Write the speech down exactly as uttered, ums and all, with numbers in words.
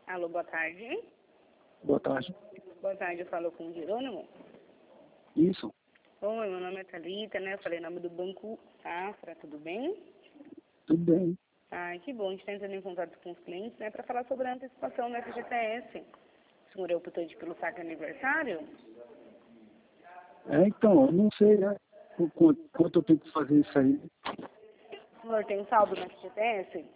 Alô, boa tarde. Boa tarde. Boa tarde, eu falo com o Jerônimo. Isso. Oi, meu nome é Thalita, né? Eu falei em nome do Banco Safra, tudo bem? Tudo bem. Ai, que bom, a gente está entrando em contato com os clientes, né? Para falar sobre a antecipação do F G T S. O senhor optou de pelo saque aniversário? É, então, eu não sei, né? o Quanto, quanto eu tenho que fazer isso aí. O senhor tem saldo no F G T S?